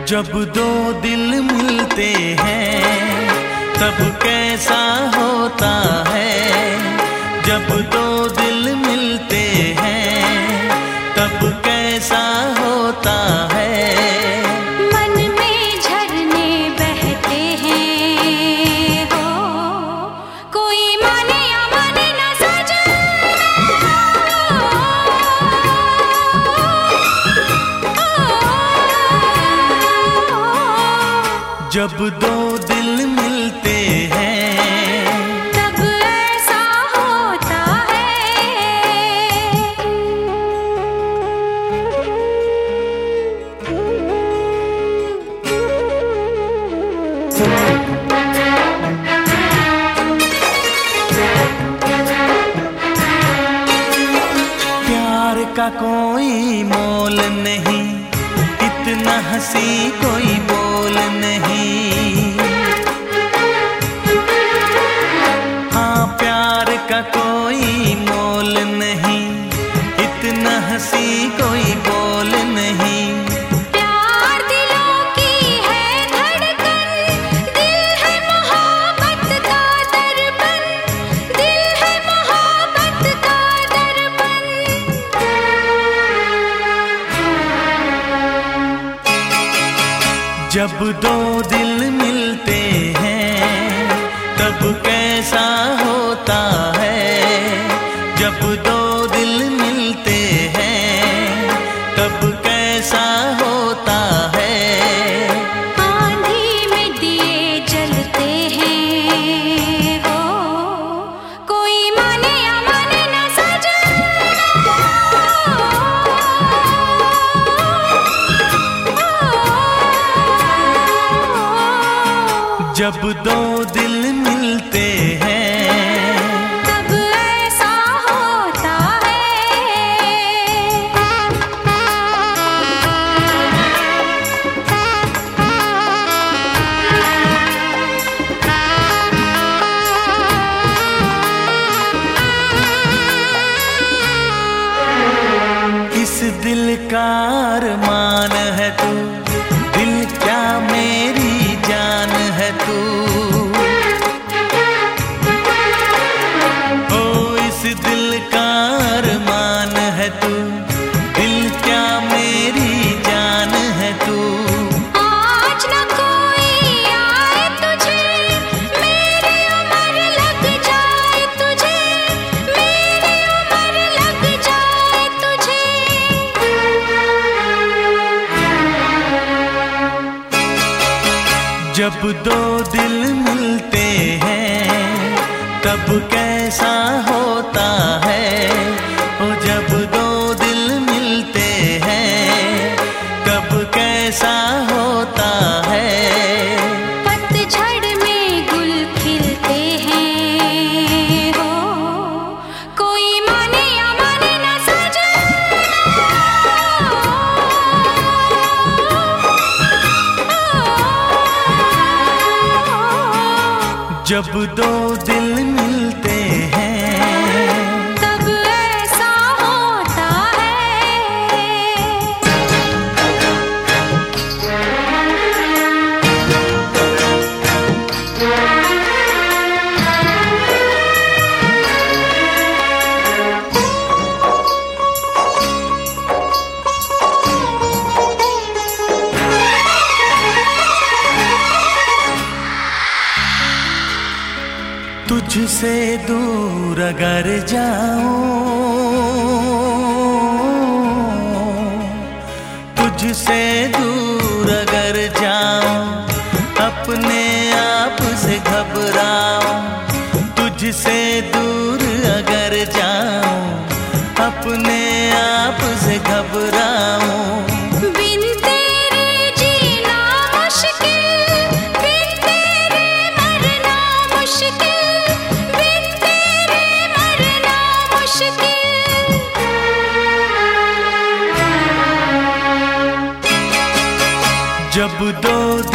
जब दो दिल मिलते हैं तब कैसा होता है। जब दो दिल मिलते हैं तब कैसा होता है। मन में झरने बहते हैं हो, कोई माने या माने ना सजना। जब दो दिल मिलते हैं तब ऐसा होता प्यार का कोई मोल नहीं, इतना हंसी कोई बोल नहीं। हाँ, प्यार का कोई मोल नहीं, इतना हंसी कोई बोल नहीं। प्यार दिलों की है धड़कन, दिल है मोहब्बत का दर्पण, दिल है मोहब्बत का दर्पण। जब दो दिल मिलते हैं तब कैसा होता है। जब दो दिल मिलते हैं तब कैसा होता है। आंधी में दिए जलते हैं हो, कोई माने या माने ना सजना। जब दो दिल मिलते हैं तब ऐसा होता है। इस दिल का अरमान है तू, दिल क्या मेरी जान है तू। ओ इस दिल का अरमान है तू, दिल क्या मेरी जान है तू। आज न कोई आए तुझे, मेरी उम्र लग जाए तुझे, मेरी उम्र लग जाए तुझे। जब दो दिल मिलते हैं तब कैसा होता है। ओ जब दो दिल मिलते हैं तब कैसा होता है। पतझड़ में गुल खिलते हैं हो, कोई माने या माने ना सजना। जब दो दिल मिलते हैं तब ऐसा होता तुझसे दूर अगर जाऊं, तुझसे दूर अगर जाऊं, अपने आप से घबराऊं। तुझसे दूर अगर जाऊं, अपने आप से घबराऊं। बिन तेरे जीना मुश्किल, बिन तेरे मरना मुश्किल, बिन तेरे मरना मुश्किल। जब दो